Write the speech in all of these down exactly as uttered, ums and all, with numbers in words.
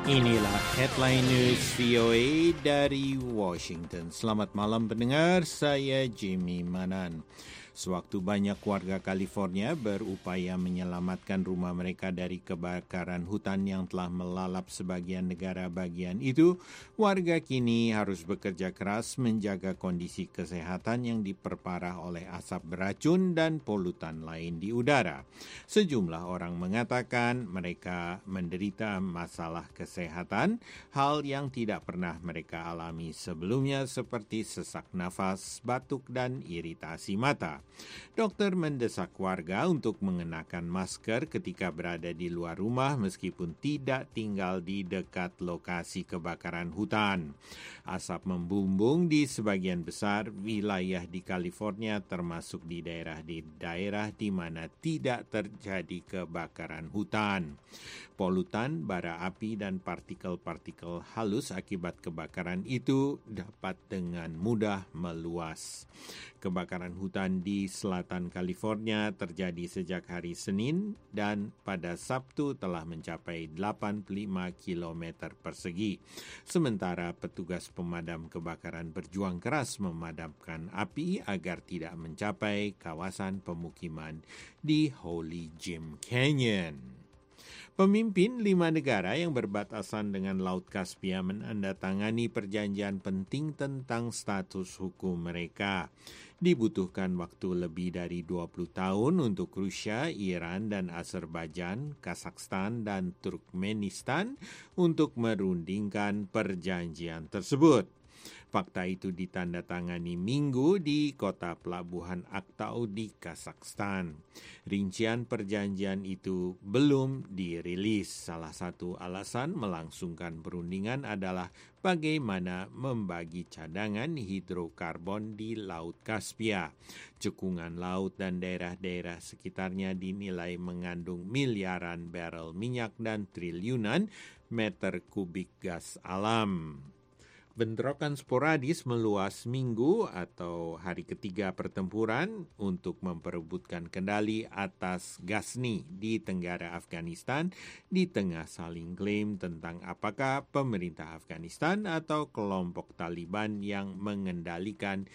Inilah headline news V O A dari Washington. Selamat malam pendengar, saya Jimmy Manan. Sewaktu banyak warga California berupaya menyelamatkan rumah mereka dari kebakaran hutan yang telah melalap sebagian negara bagian itu, warga kini harus bekerja keras menjaga kondisi kesehatan yang diperparah oleh asap beracun dan polutan lain di udara. Sejumlah orang mengatakan mereka menderita masalah kesehatan, hal yang tidak pernah mereka alami sebelumnya seperti sesak nafas, batuk, dan iritasi mata. Dokter mendesak warga untuk mengenakan masker ketika berada di luar rumah meskipun tidak tinggal di dekat lokasi kebakaran hutan. Asap membumbung di sebagian besar wilayah di California, termasuk di daerah di daerah di mana tidak terjadi kebakaran hutan. Polutan, bara api, dan partikel-partikel halus akibat kebakaran itu dapat dengan mudah meluas. Kebakaran hutan di selatan California terjadi sejak hari Senin dan pada Sabtu telah mencapai delapan puluh lima kilometer persegi. Sementara petugas pemadam kebakaran berjuang keras memadamkan api agar tidak mencapai kawasan pemukiman di Holy Jim Canyon. Pemimpin lima negara yang berbatasan dengan Laut Kaspia menandatangani perjanjian penting tentang status hukum mereka. Dibutuhkan waktu lebih dari dua puluh tahun untuk Rusia, Iran, dan Azerbaijan, Kazakhstan, dan Turkmenistan untuk merundingkan perjanjian tersebut. Fakta itu ditandatangani Minggu di kota pelabuhan Aktau di Kazakhstan. Rincian perjanjian itu belum dirilis. Salah satu alasan melangsungkan perundingan adalah bagaimana membagi cadangan hidrokarbon di Laut Kaspia. Cekungan laut dan daerah-daerah sekitarnya dinilai mengandung miliaran barel minyak dan triliunan meter kubik gas alam. Bentrokan sporadis meluas Minggu atau hari ketiga pertempuran untuk memperebutkan kendali atas Ghazni di tenggara Afghanistan di tengah saling klaim tentang apakah pemerintah Afghanistan atau kelompok Taliban yang mengendalikan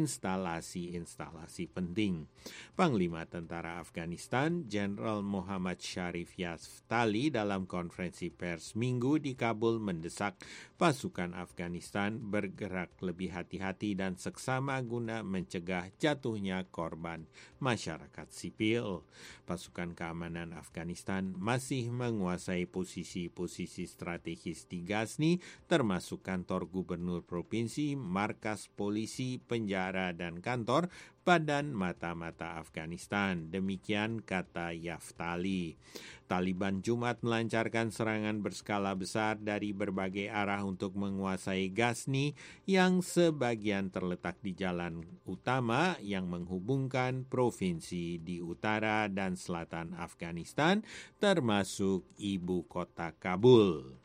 instalasi-instalasi penting. Panglima Tentara Afghanistan, Jenderal Muhammad Sharif Yaftali dalam konferensi pers Minggu di Kabul mendesak pasukan Afghanistan bergerak lebih hati-hati dan seksama guna mencegah jatuhnya korban masyarakat sipil. Pasukan keamanan Afghanistan masih menguasai posisi-posisi strategis di Ghazni, termasuk kantor gubernur provinsi, markas polisi, penjara, dan kantor Badan Mata-Mata Afghanistan. Demikian kata Yaftali. Taliban Jumat melancarkan serangan berskala besar dari berbagai arah untuk menguasai Ghazni yang sebagian terletak di jalan utama yang menghubungkan provinsi di utara dan selatan Afghanistan, termasuk ibu kota Kabul.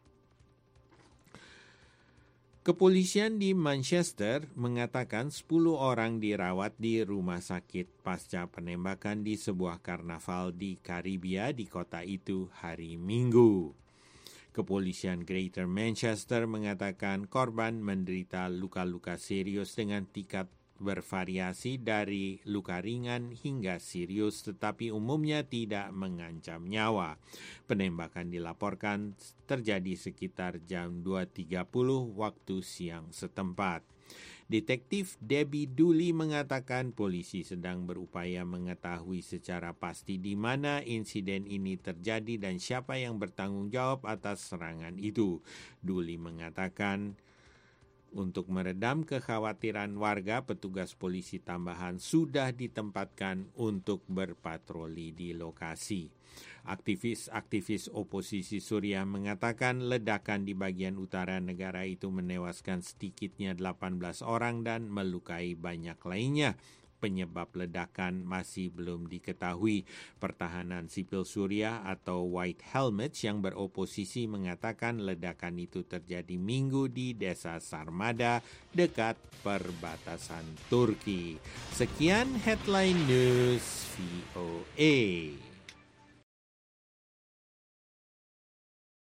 Kepolisian di Manchester mengatakan sepuluh orang dirawat di rumah sakit pasca penembakan di sebuah karnaval di Karibia di kota itu hari Minggu. Kepolisian Greater Manchester mengatakan korban menderita luka-luka serius dengan tingkat bervariasi dari luka ringan hingga serius, tetapi umumnya tidak mengancam nyawa. Penembakan dilaporkan terjadi sekitar jam dua tiga puluh waktu siang setempat. Detektif Debbie Dooley mengatakan polisi sedang berupaya mengetahui secara pasti di mana insiden ini terjadi dan siapa yang bertanggung jawab atas serangan itu. Dooley mengatakan untuk meredam kekhawatiran warga, petugas polisi tambahan sudah ditempatkan untuk berpatroli di lokasi. Aktivis-aktivis oposisi Suriah mengatakan ledakan di bagian utara negara itu menewaskan sedikitnya delapan belas orang dan melukai banyak lainnya. Penyebab ledakan masih belum diketahui. Pertahanan sipil Suriah atau White Helmets yang beroposisi mengatakan ledakan itu terjadi Minggu di desa Sarmada dekat perbatasan Turki. Sekian headline news V O A.